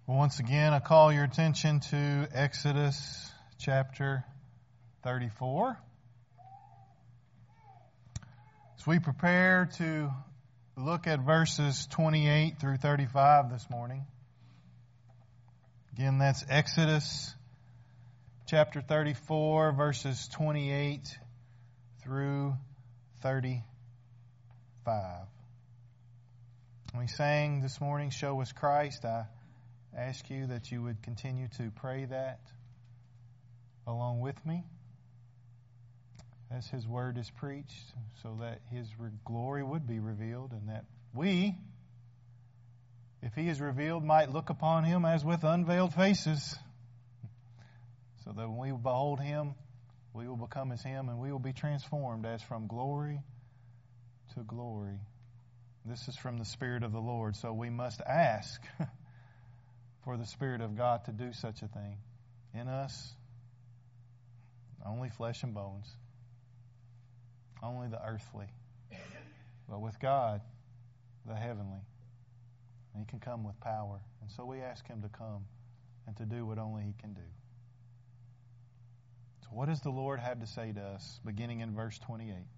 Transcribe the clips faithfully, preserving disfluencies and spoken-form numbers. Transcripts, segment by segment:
Well, once again, I call your attention to Exodus chapter thirty-four. As we prepare to look at verses twenty-eight through thirty-five this morning. Again, that's Exodus chapter thirty-four, verses twenty-eight through thirty-five. We sang this morning, "Show us Christ." I ask you that you would continue to pray that along with me as His Word is preached, so that His glory would be revealed, and that we, if He is revealed, might look upon Him as with unveiled faces, so that when we behold Him, we will become as Him, and we will be transformed as from glory to glory. This is from the Spirit of the Lord, so we must ask for the Spirit of God to do such a thing in us. Only flesh and bones, only the earthly, but with God, the heavenly. And He can come with power, and so we ask Him to come and to do what only He can do. So what does the Lord have to say to us, beginning in verse twenty-eight?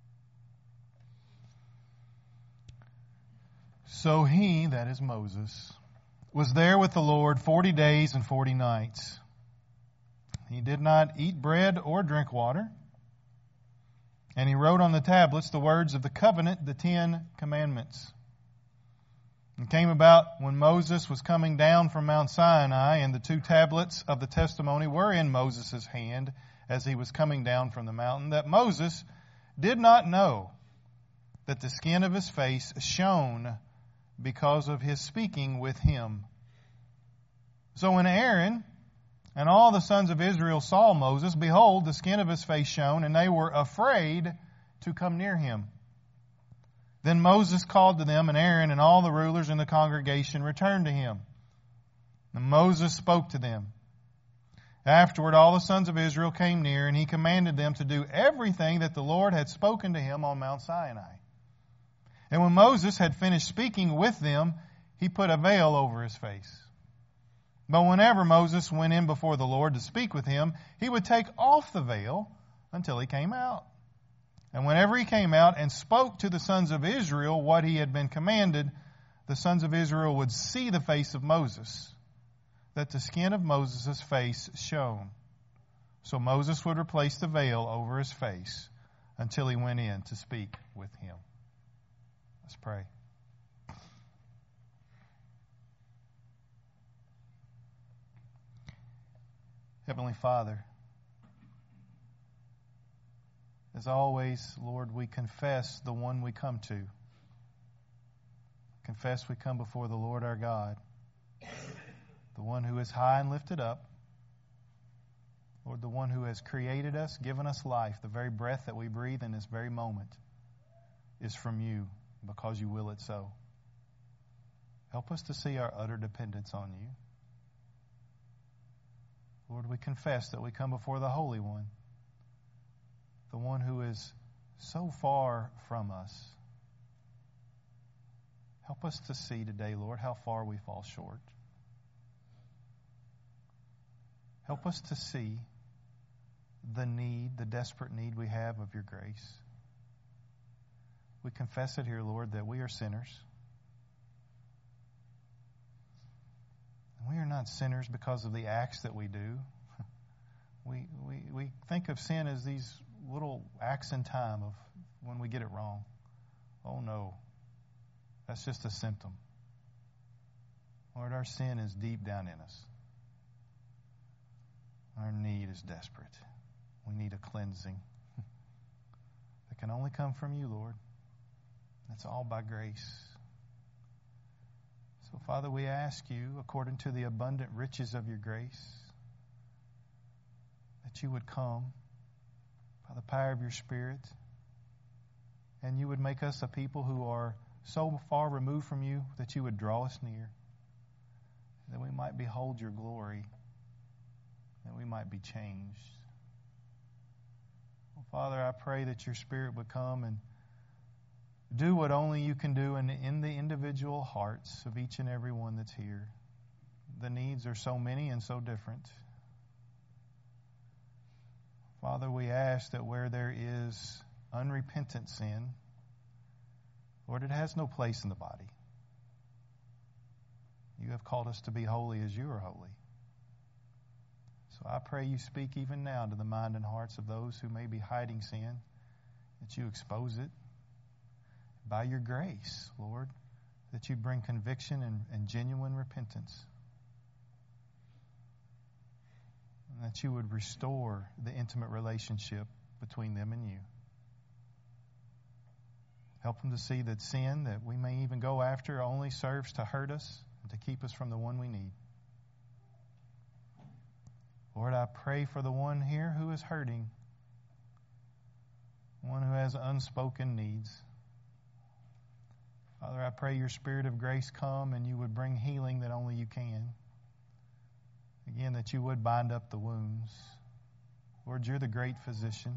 So he, that is Moses, was there with the Lord forty days and forty nights. He did not eat bread or drink water. And he wrote on the tablets the words of the covenant, the Ten Commandments. It came about when Moses was coming down from Mount Sinai, and the two tablets of the testimony were in Moses' hand as he was coming down from the mountain, that Moses did not know that the skin of his face shone because of his speaking with him. So when Aaron and all the sons of Israel saw Moses, behold, the skin of his face shone, and they were afraid to come near him. Then Moses called to them, and Aaron and all the rulers in the congregation returned to him. And Moses spoke to them. Afterward, all the sons of Israel came near, and he commanded them to do everything that the Lord had spoken to him on Mount Sinai. And when Moses had finished speaking with them, he put a veil over his face. But whenever Moses went in before the Lord to speak with him, he would take off the veil until he came out. And whenever he came out and spoke to the sons of Israel what he had been commanded, the sons of Israel would see the face of Moses, that the skin of Moses' face shone. So Moses would replace the veil over his face until he went in to speak with him. Let's pray. Heavenly Father, as always, Lord, we confess the one we come to. Confess we come before the Lord our God, the one who is high and lifted up. Lord, the one who has created us, given us life. The very breath that we breathe in this very moment is from you, because you will it so. Help us to see our utter dependence on you. Lord, we confess that we come before the Holy One, the one who is so far from us. Help us to see today, Lord, how far we fall short. Help us to see the need, the desperate need we have of your grace. We confess it here, Lord, that we are sinners. We are not sinners because of the acts that we do. We, we, we think of sin as these little acts in time of when we get it wrong. Oh no, that's just a symptom. Lord, our sin is deep down in us. Our need is desperate. We need a cleansing that can only come from you, Lord. It's all by grace. So, Father, we ask you, according to the abundant riches of your grace, that you would come by the power of your Spirit, and you would make us a people who are so far removed from you that you would draw us near, that we might behold your glory, that we might be changed. Well, Father, I pray that your Spirit would come and do what only you can do in, in the individual hearts of each and every one that's here. the needs are so many and so different. Father, we ask that where there is unrepentant sin, Lord, it has no place in the body. You have called us to be holy as you are holy. So I pray you speak even now to the mind and hearts of those who may be hiding sin, that you expose it by your grace, Lord, that you bring conviction and, and genuine repentance, and that you would restore the intimate relationship between them and you. Help them to see that sin that we may even go after only serves to hurt us and to keep us from the one we need. Lord, I pray for the one here who is hurting, one who has unspoken needs. Father, I pray your Spirit of grace come and you would bring healing that only you can. Again, that you would bind up the wounds. Lord, you're the great physician.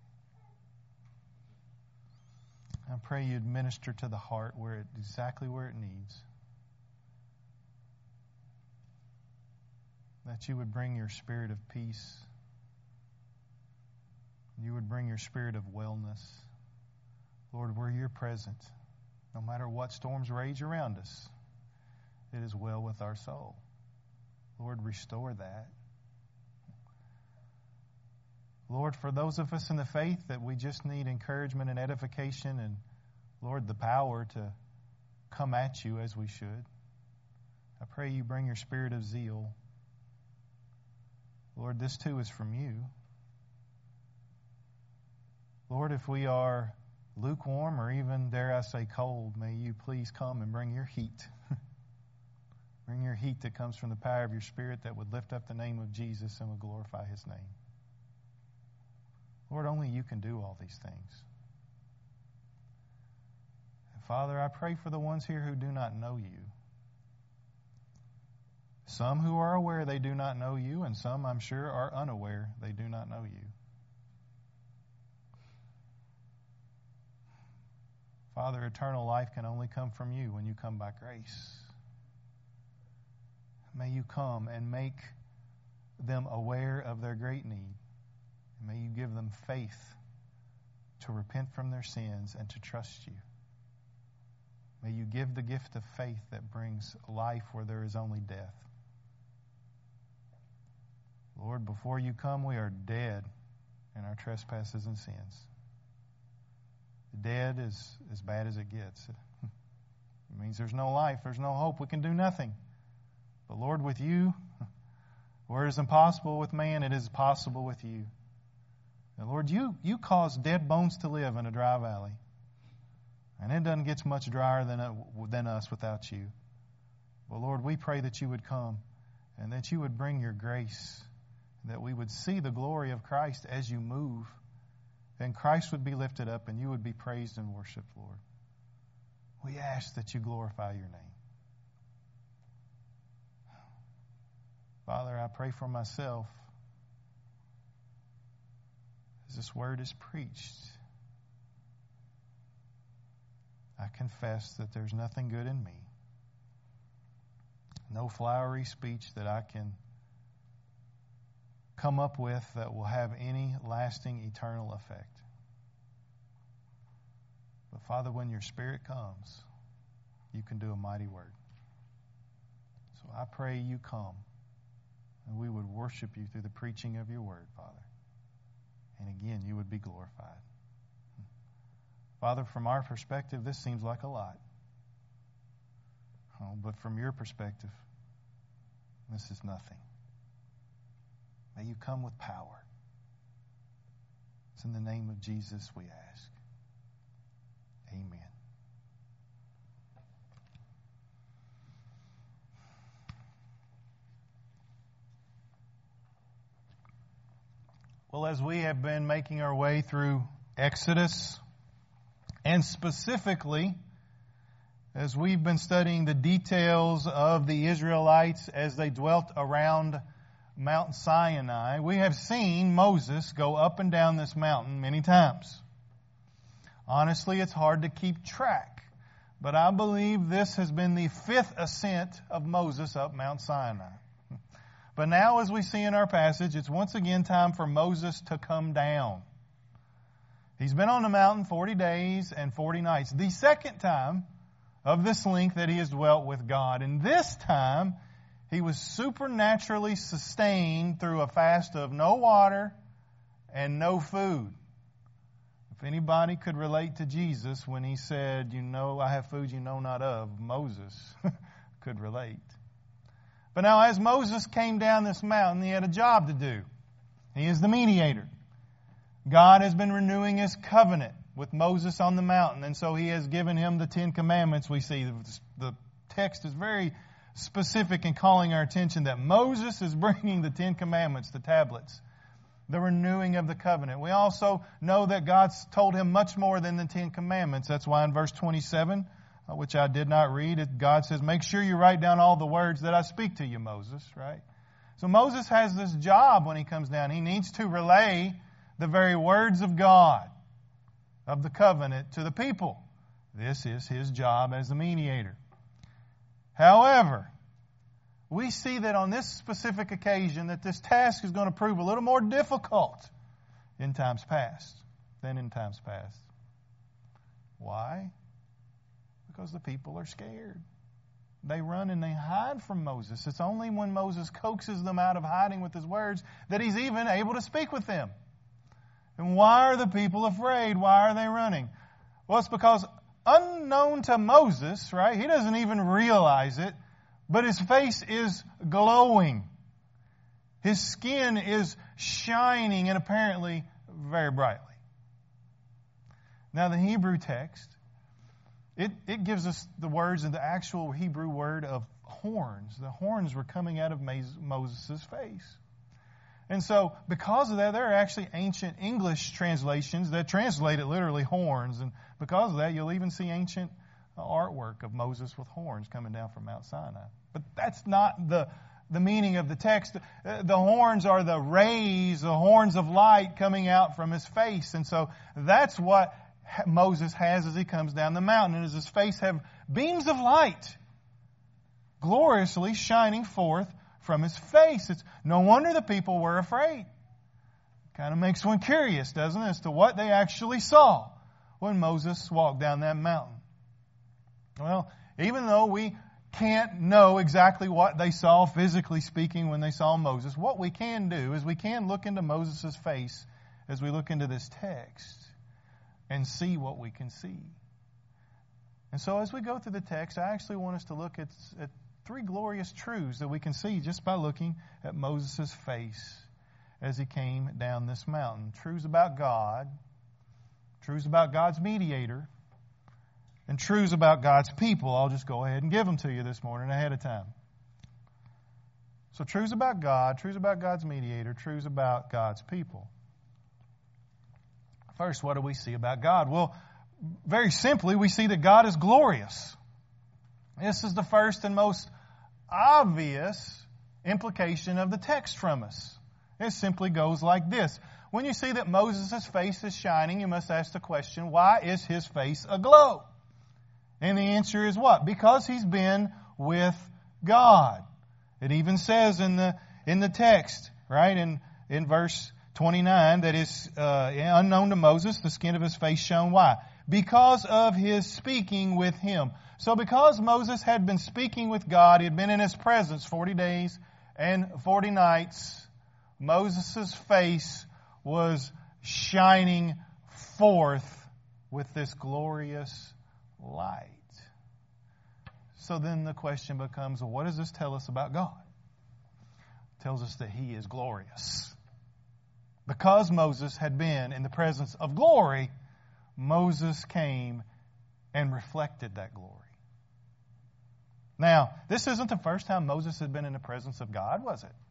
I pray you'd minister to the heart where it exactly where it needs. That you would bring your spirit of peace. You would bring your spirit of wellness. Lord, where you're present, no matter what storms rage around us, it is well with our soul. Lord, restore that. Lord, for those of us in the faith that we just need encouragement and edification and, Lord, the power to come at you as we should, I pray you bring your spirit of zeal. Lord, this too is from you. Lord, if we are lukewarm or even, dare I say, cold, may you please come and bring your heat. Bring your heat that comes from the power of your Spirit that would lift up the name of Jesus and would glorify his name. Lord, only you can do all these things. And Father, I pray for the ones here who do not know you. Some who are aware they do not know you, and some, I'm sure, are unaware they do not know you. Father, eternal life can only come from you when you come by grace. May you come and make them aware of their great need. May you give them faith to repent from their sins and to trust you. May you give the gift of faith that brings life where there is only death. Lord, before you come, we are dead in our trespasses and sins. Dead is as bad as it gets. It means there's no life, there's no hope, we can do nothing. But Lord, with you, where it is impossible with man, it is possible with you. And Lord, you, you cause dead bones to live in a dry valley. And it doesn't get much drier than, than us without you. But Lord, we pray that you would come and that you would bring your grace, that we would see the glory of Christ as you move. Then Christ would be lifted up and you would be praised and worshiped, Lord. We ask that you glorify your name. Father, I pray for myself as this word is preached. I confess that there's nothing good in me. No flowery speech that I can come up with that will have any lasting eternal effect. But Father, when your Spirit comes, you can do a mighty work. So I pray you come and we would worship you through the preaching of your word, Father. And again, you would be glorified. Father, from our perspective, this seems like a lot. Oh, but from your perspective, this is nothing. May you come with power. It's in the name of Jesus we ask. Amen. Well, as we have been making our way through Exodus, and specifically as we've been studying the details of the Israelites as they dwelt around Mount Sinai, we have seen Moses go up and down this mountain many times. Honestly, it's hard to keep track. But I believe this has been the fifth ascent of Moses up Mount Sinai. But now, as we see in our passage, it's once again time for Moses to come down. He's been on the mountain forty days and forty nights. The second time of this length that he has dwelt with God. And this time, he was supernaturally sustained through a fast of no water and no food. If anybody could relate to Jesus when he said, you know, I have food you know not of, Moses could relate. But now as Moses came down this mountain, he had a job to do. He is the mediator. God has been renewing His covenant with Moses on the mountain, and so He has given him the Ten Commandments. We see the text is very specific in calling our attention that Moses is bringing the Ten Commandments, the tablets, the renewing of the covenant. We also know that God's told him much more than the Ten Commandments. That's why in verse twenty-seven, uh, which I did not read, it, God says, make sure you write down all the words that I speak to you, Moses, right? So Moses has this job when he comes down. He needs to relay the very words of God, of the covenant, to the people. This is his job as the mediator. However, we see that on this specific occasion that this task is going to prove a little more difficult in times past than in times past. Why? Because the people are scared. They run and they hide from Moses. It's only when Moses coaxes them out of hiding with his words that he's even able to speak with them. And why are the people afraid? Why are they running? Well, it's because unknown to Moses, right? He doesn't even realize it, but his face is glowing. His skin is shining and apparently very brightly. Now the Hebrew text, it, it gives us the words in the actual Hebrew word of horns. The horns were coming out of Moses' face. And so, because of that, there are actually ancient English translations that translate it literally horns. And because of that, you'll even see ancient artwork of Moses with horns coming down from Mount Sinai. But that's not the, the meaning of the text. The horns are the rays, the horns of light coming out from his face. And so, that's what Moses has as he comes down the mountain. And as his face have beams of light gloriously shining forth from his face. It's no wonder the people were afraid. Kind of makes one curious, doesn't it, as to what they actually saw when Moses walked down that mountain. Well, even though we can't know exactly what they saw physically speaking when they saw Moses, what we can do is we can look into Moses' face as we look into this text and see what we can see. And so as we go through the text, I actually want us to look at, at three glorious truths that we can see just by looking at Moses' face as he came down this mountain. Truths about God, truths about God's mediator, and truths about God's people. I'll just go ahead and give them to you this morning ahead of time. So truths about God, truths about God's mediator, truths about God's people. First, what do we see about God? Well, very simply, we see that God is glorious. This is the first and most obvious implication of the text from us. It simply goes like this. When you see that Moses' face is shining, you must ask the question, why is his face aglow? And the answer is what? Because he's been with God. It even says in the in the text, right, in, in verse twenty-nine, that is uh, unknown to Moses, the skin of his face shone. Why? Because of his speaking with him. So because Moses had been speaking with God, he had been in his presence forty days and forty nights, Moses' face was shining forth with this glorious light. So then the question becomes, well, what does this tell us about God? It tells us that He is glorious. Because Moses had been in the presence of glory, Moses came and reflected that glory. Now, this isn't the first time Moses had been in the presence of God, was it?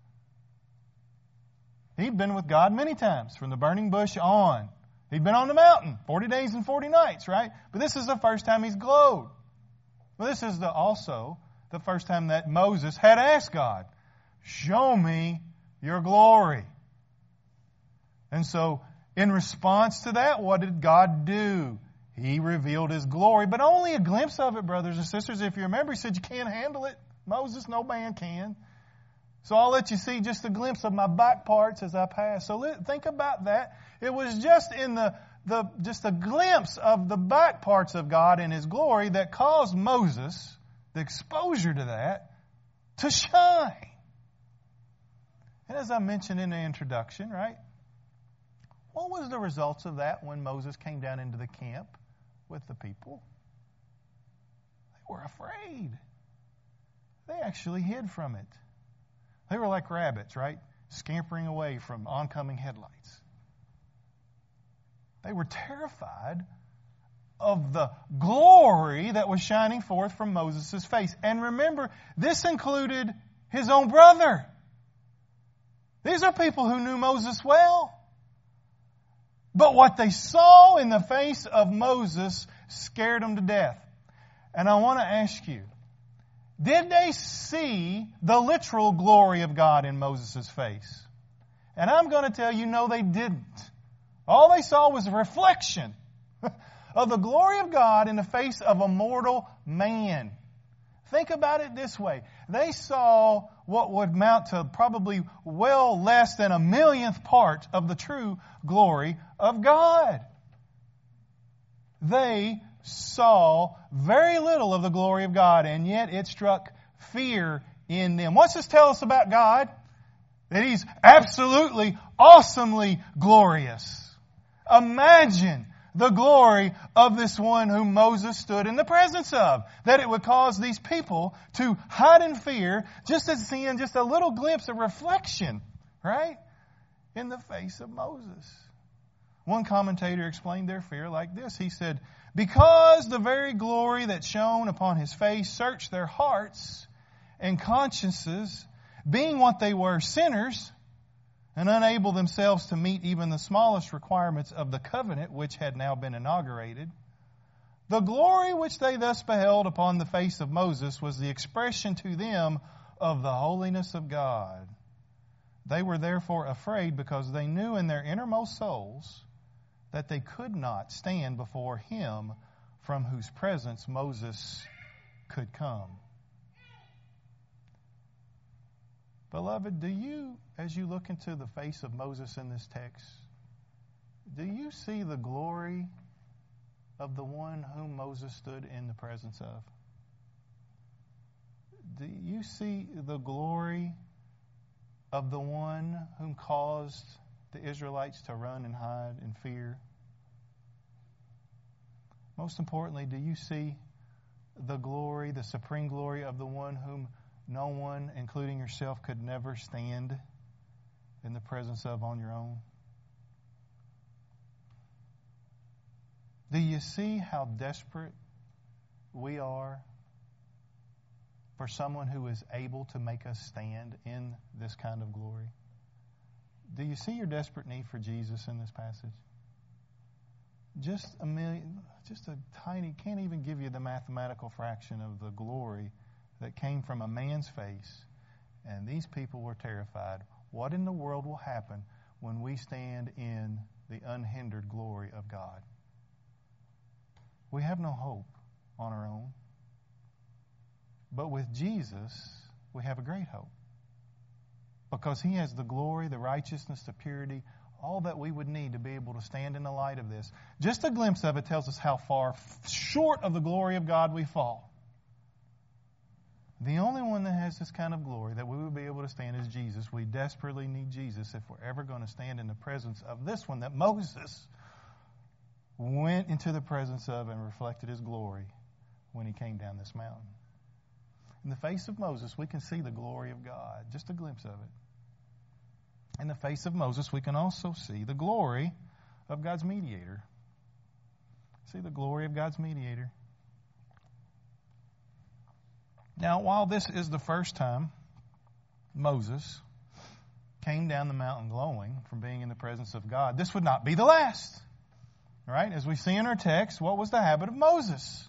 He'd been with God many times, from the burning bush on. He'd been on the mountain, forty days and forty nights, right? But this is the first time he's glowed. Well, this is the, also the first time that Moses had asked God, show me your glory. And so, in response to that, what did God do? He revealed His glory, but only a glimpse of it, brothers and sisters. If you remember, He said you can't handle it. Moses, no man can. So I'll let you see just a glimpse of my back parts as I pass. So let, think about that. It was just in the, the just a glimpse of the back parts of God and His glory that caused Moses, the exposure to that, to shine. And as I mentioned in the introduction, right? What was the results of that when Moses came down into the camp with the people? They were afraid. They actually hid from it. They were like rabbits, right? Scampering away from oncoming headlights. They were terrified of the glory that was shining forth from Moses' face. And remember, this included his own brother. These are people who knew Moses well. But what they saw in the face of Moses scared them to death. And I want to ask you, did they see the literal glory of God in Moses' face? And I'm going to tell you, no, they didn't. All they saw was a reflection of the glory of God in the face of a mortal man. Think about it this way. They saw what would amount to probably well less than a millionth part of the true glory of God. They saw very little of the glory of God, and yet it struck fear in them. What's this tell us about God? That He's absolutely, awesomely glorious. Imagine the glory of this one whom Moses stood in the presence of. That it would cause these people to hide in fear, just as seeing just a little glimpse of reflection, right? In the face of Moses. One commentator explained their fear like this. He said, because the very glory that shone upon His face searched their hearts and consciences, being what they were, sinners, and unable themselves to meet even the smallest requirements of the covenant which had now been inaugurated, the glory which they thus beheld upon the face of Moses was the expression to them of the holiness of God. They were therefore afraid because they knew in their innermost souls that they could not stand before Him from whose presence Moses could come. Beloved, do you, as you look into the face of Moses in this text, do you see the glory of the one whom Moses stood in the presence of? Do you see the glory of the one whom caused the Israelites to run and hide in fear? Most importantly, do you see the glory, the supreme glory of the one whom no one, including yourself, could never stand in the presence of on your own? Do you see how desperate we are for someone who is able to make us stand in this kind of glory? Do you see your desperate need for Jesus in this passage? Just a million, just a tiny, can't even give you the mathematical fraction of the glory that came from a man's face. And these people were terrified. What in the world will happen when we stand in the unhindered glory of God? We have no hope on our own. But with Jesus, we have a great hope. Because He has the glory, the righteousness, the purity, all that we would need to be able to stand in the light of this. Just a glimpse of it tells us how far short of the glory of God we fall. The only one that has this kind of glory that we would be able to stand is Jesus. We desperately need Jesus if we're ever going to stand in the presence of this one that Moses went into the presence of and reflected his glory when he came down this mountain. In the face of Moses, we can see the glory of God, just a glimpse of it. In the face of Moses, we can also see the glory of God's mediator. See the glory of God's mediator. Now, while this is the first time Moses came down the mountain glowing from being in the presence of God, this would not be the last. Right? As we see in our text, what was the habit of Moses?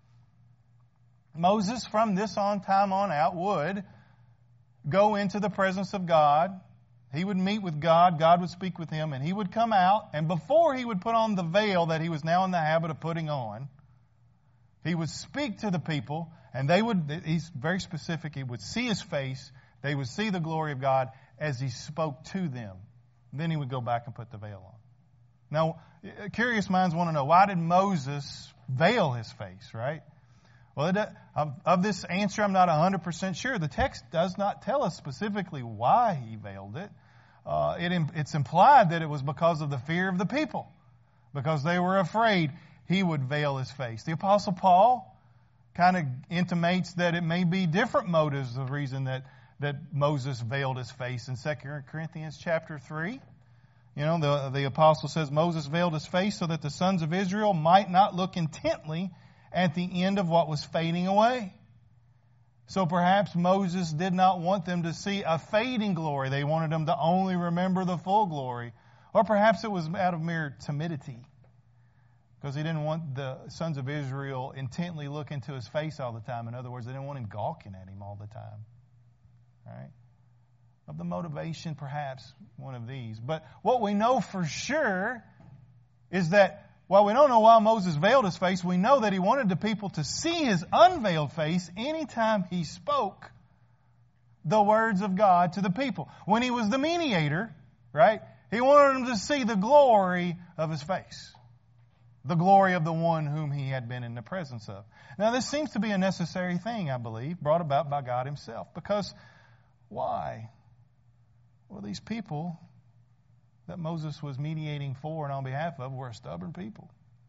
Moses, from this on time on out, would go into the presence of God. He would meet with God, God would speak with him, and he would come out, and before he would put on the veil that he was now in the habit of putting on, he would speak to the people, and they would, he's very specific, he would see his face, they would see the glory of God as he spoke to them. And then he would go back and put the veil on. Now, curious minds want to know, why did Moses veil his face, right? Well, it, of, of this answer, I'm not one hundred percent sure. The text does not tell us specifically why he veiled it. Uh, it. It's implied that it was because of the fear of the people, because they were afraid he would veil his face. The Apostle Paul kind of intimates that it may be different motives, the reason that, that Moses veiled his face in Second Corinthians chapter three. You know, the, the apostle says Moses veiled his face so that the sons of Israel might not look intently at the end of what was fading away. So perhaps Moses did not want them to see a fading glory. They wanted them to only remember the full glory. Or perhaps it was out of mere timidity, because he didn't want the sons of Israel intently look into his face all the time. In other words, they didn't want him gawking at him all the time. Right? Of the motivation, perhaps one of these. But what we know for sure is that while we don't know why Moses veiled his face, we know that he wanted the people to see his unveiled face anytime he spoke the words of God to the people. When he was the mediator, right, he wanted them to see the glory of his face. The glory of the one whom he had been in the presence of. Now, this seems to be a necessary thing, I believe, brought about by God himself. Because why? Well, these people that Moses was mediating for and on behalf of were a stubborn people.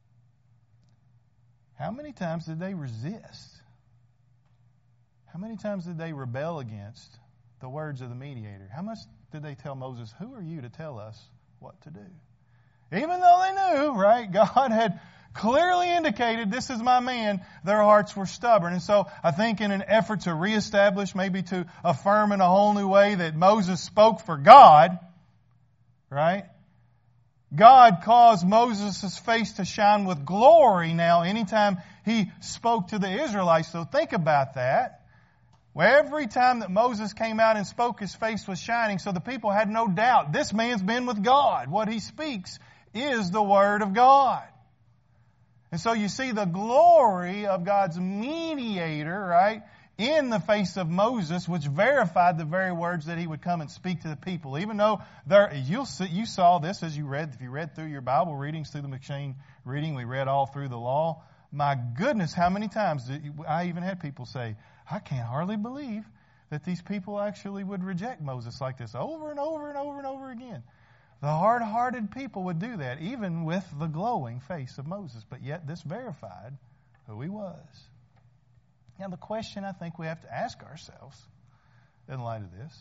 How many times did they resist? How many times did they rebel against the words of the mediator? How much did they tell Moses, who are you to tell us what to do? Even though they knew, right, God had clearly indicated, this is my man, their hearts were stubborn. And so I think in an effort to reestablish, maybe to affirm in a whole new way that Moses spoke for God, right? God caused Moses' face to shine with glory now anytime he spoke to the Israelites. So think about that. Well, every time that Moses came out and spoke, his face was shining. So the people had no doubt, this man's been with God. What he speaks is the Word of God. And so you see the glory of God's mediator, right, in the face of Moses, which verified the very words that he would come and speak to the people. Even though there, you'll see, you saw this as you read, if you read through your Bible readings, through the McShane reading, we read all through the law. My goodness, how many times did you, I even had people say, I can't hardly believe that these people actually would reject Moses like this over and over and over and over again. The hard-hearted people would do that, even with the glowing face of Moses. But yet this verified who he was. Now the question I think we have to ask ourselves in light of this,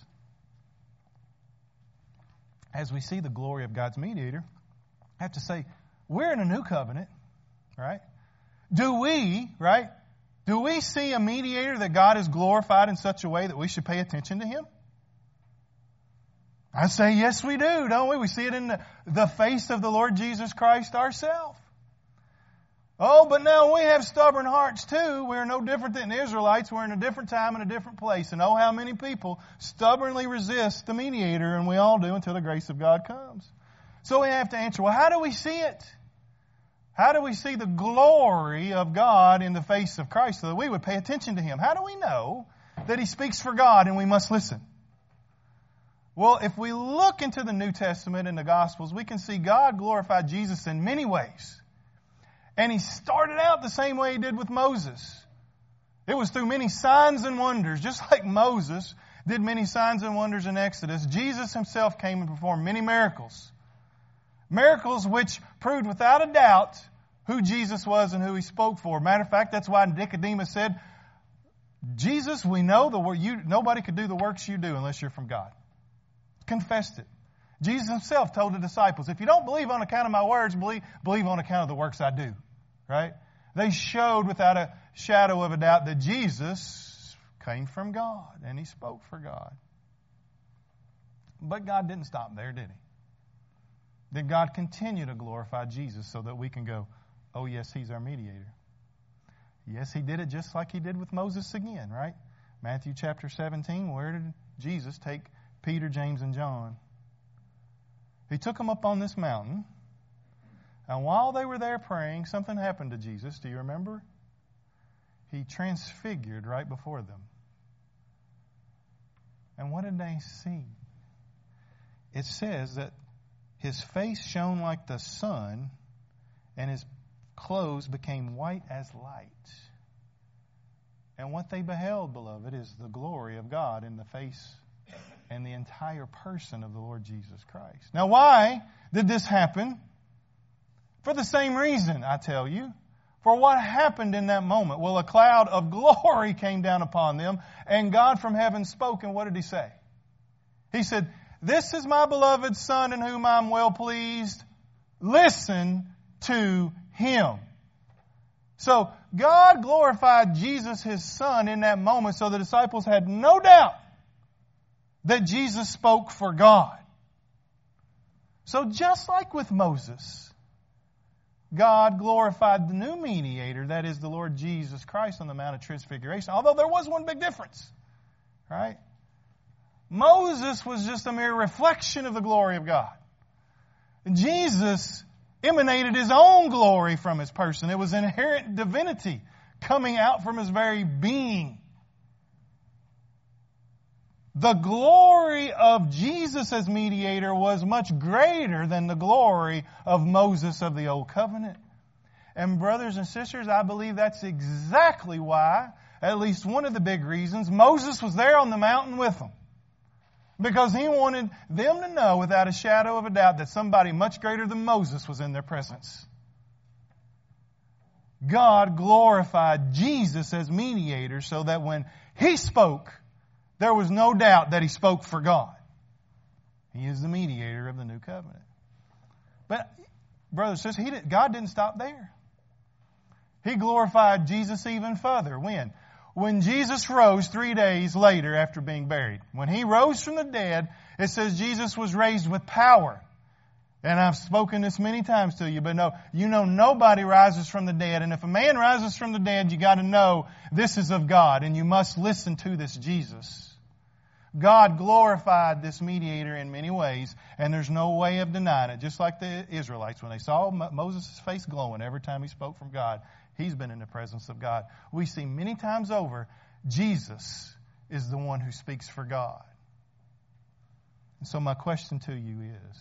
as we see the glory of God's mediator, I have to say, we're in a new covenant, right? Do we, right, do we see a mediator that God has glorified in such a way that we should pay attention to him? I say, yes, we do, don't we? We see it in the, the face of the Lord Jesus Christ ourselves. Oh, but now we have stubborn hearts too. We're no different than the Israelites. We're in a different time and a different place. And oh, how many people stubbornly resist the mediator, and we all do until the grace of God comes. So we have to answer, well, how do we see it? How do we see the glory of God in the face of Christ so that we would pay attention to him? How do we know that he speaks for God and we must listen? Well, if we look into the New Testament and the Gospels, we can see God glorified Jesus in many ways. And he started out the same way he did with Moses. It was through many signs and wonders. Just like Moses did many signs and wonders in Exodus, Jesus himself came and performed many miracles. Miracles which proved without a doubt who Jesus was and who he spoke for. Matter of fact, that's why Nicodemus said, Jesus, we know the work you nobody could do the works you do unless you're from God. Confessed it. Jesus himself told the disciples, if you don't believe on account of my words, believe, believe on account of the works I do. Right? They showed without a shadow of a doubt that Jesus came from God and he spoke for God. But God didn't stop there, did he? Did God continue to glorify Jesus so that we can go, oh yes, he's our mediator? Yes, he did it just like he did with Moses again, right? Matthew chapter seventeen, where did Jesus take Peter, James, and John He took them up on this mountain. And while they were there praying, something happened to Jesus. Do you remember? He transfigured right before them. And what did they see? It says that his face shone like the sun, and his clothes became white as light. And what they beheld, beloved, is the glory of God in the face and the entire person of the Lord Jesus Christ. Now, why did this happen? For the same reason, I tell you. For what happened in that moment? Well, a cloud of glory came down upon them, and God from heaven spoke, and what did He say? He said, "This is my beloved Son in whom I'm well pleased. Listen to Him." So, God glorified Jesus, His Son, in that moment, so the disciples had no doubt that Jesus spoke for God. So just like with Moses, God glorified the new mediator, that is the Lord Jesus Christ, on the Mount of Transfiguration. Although there was one big difference, right? Moses was just a mere reflection of the glory of God. Jesus emanated His own glory from His person. It was inherent divinity coming out from His very being. The glory of Jesus as mediator was much greater than the glory of Moses of the Old Covenant. And brothers and sisters, I believe that's exactly why, at least one of the big reasons, Moses was there on the mountain with them. Because he wanted them to know without a shadow of a doubt that somebody much greater than Moses was in their presence. God glorified Jesus as mediator so that when He spoke, there was no doubt that He spoke for God. He is the mediator of the new covenant. But, brothers and sisters, he didn't, God didn't stop there. He glorified Jesus even further. When? When Jesus rose three days later after being buried. When He rose from the dead, it says Jesus was raised with power. And I've spoken this many times to you, but no, you know nobody rises from the dead. And if a man rises from the dead, you got to know this is of God, and you must listen to this Jesus. God glorified this mediator in many ways, and there's no way of denying it. Just like the Israelites, when they saw Moses' face glowing every time he spoke from God, he's been in the presence of God. We see many times over, Jesus is the one who speaks for God. And so my question to you is,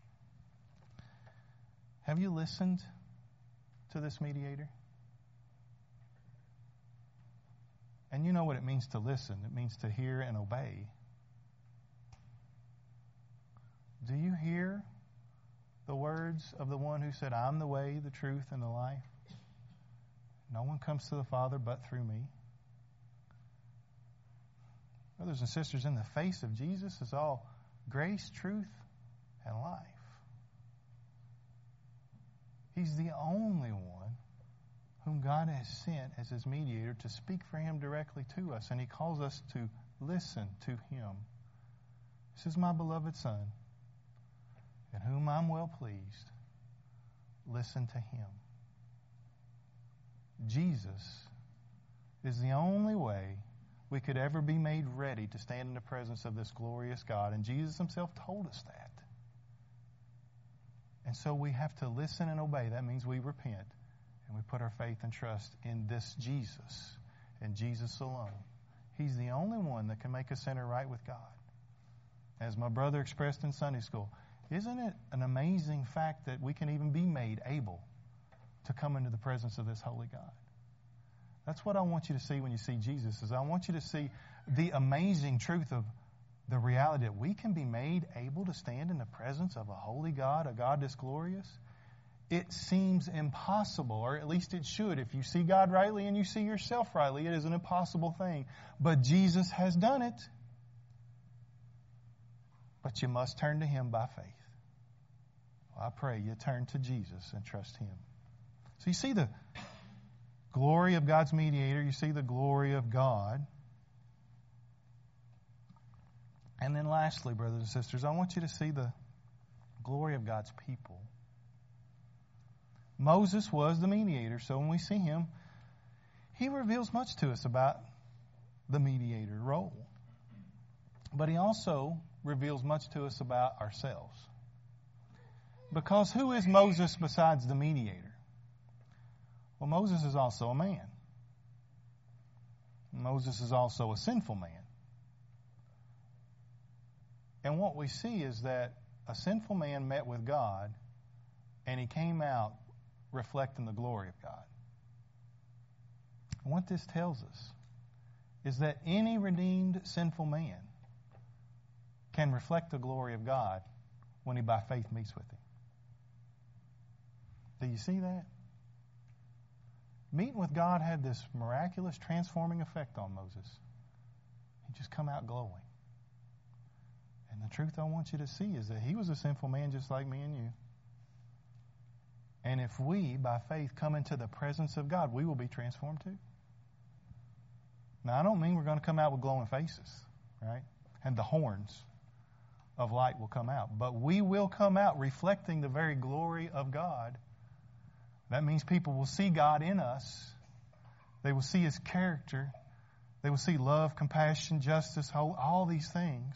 have you listened to this mediator? And you know what it means to listen. It means to hear and obey. Do you hear the words of the one who said, "I'm the way, the truth, and the life. No one comes to the Father but through me"? Brothers and sisters, in the face of Jesus is all grace, truth, and life. He's the only one whom God has sent as His mediator to speak for Him directly to us. And He calls us to listen to Him. This is my beloved Son, in whom I'm well pleased. Listen to Him. Jesus is the only way we could ever be made ready to stand in the presence of this glorious God. And Jesus Himself told us that. And so we have to listen and obey. That means we repent and we put our faith and trust in this Jesus and Jesus alone. He's the only one that can make a sinner right with God. As my brother expressed in Sunday school, isn't it an amazing fact that we can even be made able to come into the presence of this holy God? That's what I want you to see when you see Jesus. Is I want you to see the amazing truth of the reality that we can be made able to stand in the presence of a holy God, a God that's glorious. It seems impossible, or at least it should. If you see God rightly and you see yourself rightly, it is an impossible thing. But Jesus has done it. But you must turn to Him by faith. Well, I pray you turn to Jesus and trust Him. So you see the glory of God's mediator. You see the glory of God. And then lastly, brothers and sisters, I want you to see the glory of God's people. Moses was the mediator, so when we see him, he reveals much to us about the mediator role. But he also reveals much to us about ourselves. Because who is Moses besides the mediator? Well, Moses is also a man. Moses is also a sinful man. And what we see is that a sinful man met with God, and he came out reflecting the glory of God. And what this tells us is that any redeemed sinful man can reflect the glory of God when he by faith meets with him. Do you see that? Meeting with God had this miraculous transforming effect on Moses. He just come out glowing. And the truth I want you to see is that he was a sinful man just like me and you. And if we, by faith, come into the presence of God, we will be transformed too. Now, I don't mean we're going to come out with glowing faces, right? And the horns of light will come out. But we will come out reflecting the very glory of God. That means people will see God in us. They will see His character. They will see love, compassion, justice, all these things.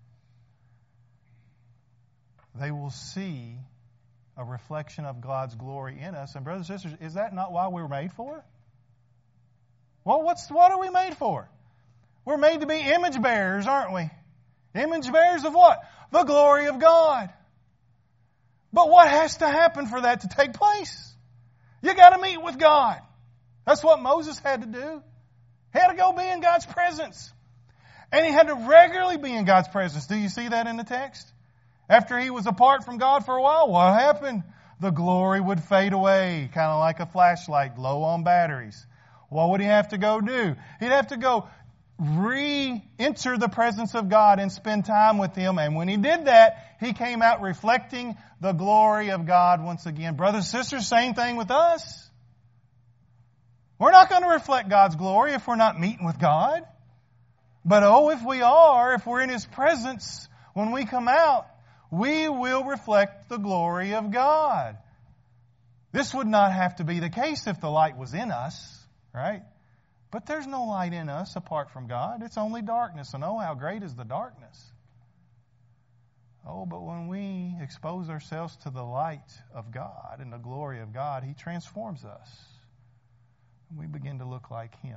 They will see a reflection of God's glory in us. And brothers and sisters, is that not why we were made for? Well, what's what are we made for? We're made to be image bearers, aren't we? Image bearers of what? The glory of God. But what has to happen for that to take place? You got to meet with God. That's what Moses had to do. He had to go be in God's presence. And he had to regularly be in God's presence. Do you see that in the text? After he was apart from God for a while, what happened? The glory would fade away, kind of like a flashlight, low on batteries. What would he have to go do? He'd have to go re-enter the presence of God and spend time with Him. And when he did that, he came out reflecting the glory of God once again. Brothers and sisters, same thing with us. We're not going to reflect God's glory if we're not meeting with God. But oh, if we are, if we're in His presence, when we come out, we will reflect the glory of God. This would not have to be the case if the light was in us, right? But there's no light in us apart from God. It's only darkness. And oh, how great is the darkness. Oh, but when we expose ourselves to the light of God and the glory of God, He transforms us. And we begin to look like Him.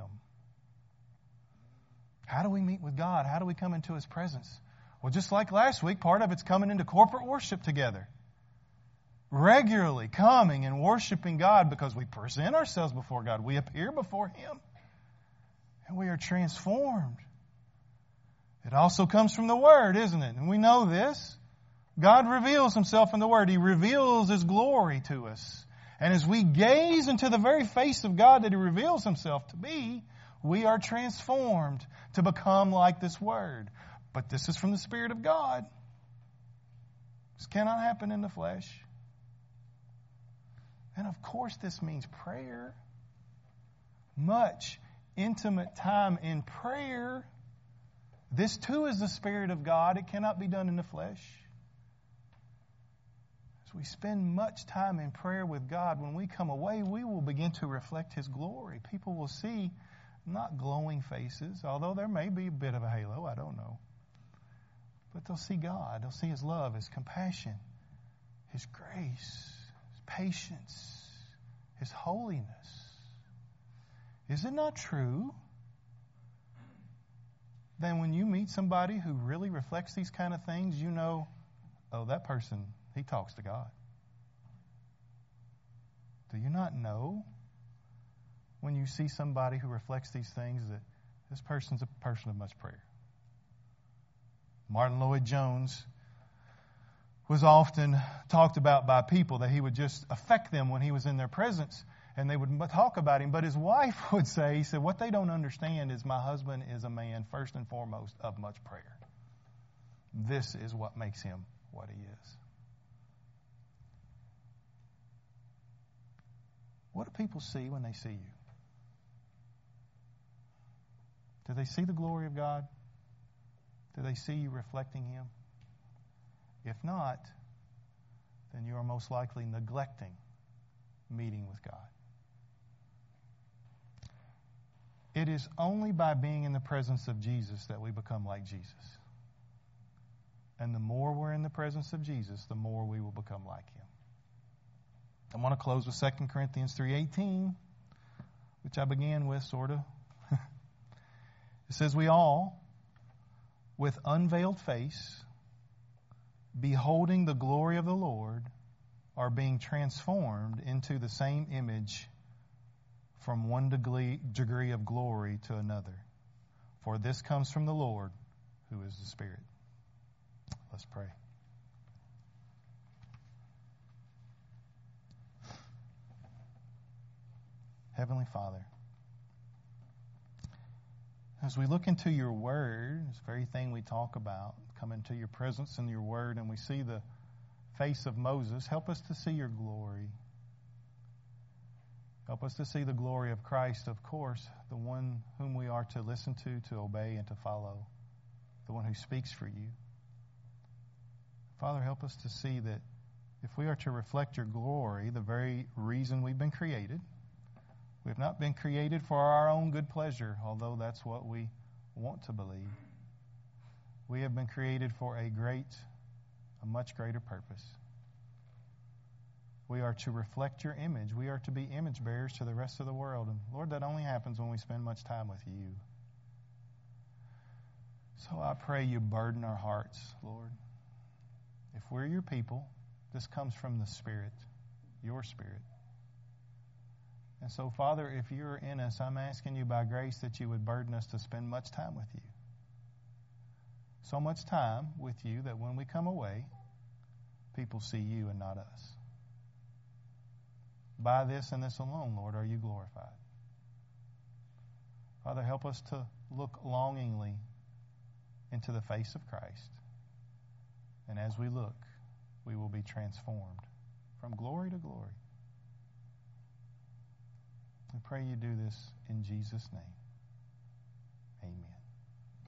How do we meet with God? How do we come into His presence? Well, just like last week, part of it's coming into corporate worship together. Regularly coming and worshiping God because we present ourselves before God. We appear before Him. And we are transformed. It also comes from the Word, isn't it? And we know this. God reveals Himself in the Word. He reveals His glory to us. And as we gaze into the very face of God that He reveals Himself to be, we are transformed to become like this Word. But this is from the Spirit of God. This cannot happen in the flesh. And of course this means prayer. Much intimate time in prayer. This too is the Spirit of God. It cannot be done in the flesh. As we spend much time in prayer with God, when we come away, we will begin to reflect His glory. People will see not glowing faces, although there may be a bit of a halo, I don't know. But they'll see God. They'll see His love, His compassion, His grace, His patience, His holiness. Is it not true that when you meet somebody who really reflects these kind of things, you know, oh, that person, he talks to God? Do you not know when you see somebody who reflects these things that this person's a person of much prayer? Martin Lloyd-Jones was often talked about by people that he would just affect them when he was in their presence. And they would talk about him. But his wife would say, he said, what they don't understand is my husband is a man, first and foremost, of much prayer. This is what makes him what he is. What do people see when they see you? Do they see the glory of God? Do they see you reflecting Him? If not, then you are most likely neglecting meeting with God. It is only by being in the presence of Jesus that we become like Jesus. And the more we're in the presence of Jesus, the more we will become like him. I want to close with Second Corinthians three eighteen, which I began with, sort of. It says, we all, with unveiled face, beholding the glory of the Lord, are being transformed into the same image from one degree, degree of glory to another. For this comes from the Lord, who is the Spirit. Let's pray. Heavenly Father, as we look into your word, this very thing we talk about, come into your presence in your word, and we see the face of Moses, help us to see your glory. Help us to see the glory of Christ, of course, the one whom we are to listen to, to obey, and to follow, the one who speaks for you. Father, help us to see that if we are to reflect your glory, the very reason we've been created, we have not been created for our own good pleasure, although that's what we want to believe. We have been created for a great, a much greater purpose. We are to reflect your image. We are to be image bearers to the rest of the world. And Lord, that only happens when we spend much time with you. So I pray you burden our hearts, Lord. If we're your people, this comes from the Spirit, your Spirit. And so, Father, if you're in us, I'm asking you by grace that you would burden us to spend much time with you. So much time with you that when we come away, people see you and not us. By this and this alone, Lord, are you glorified. Father, help us to look longingly into the face of Christ. And as we look, we will be transformed from glory to glory. We pray you do this in Jesus' name.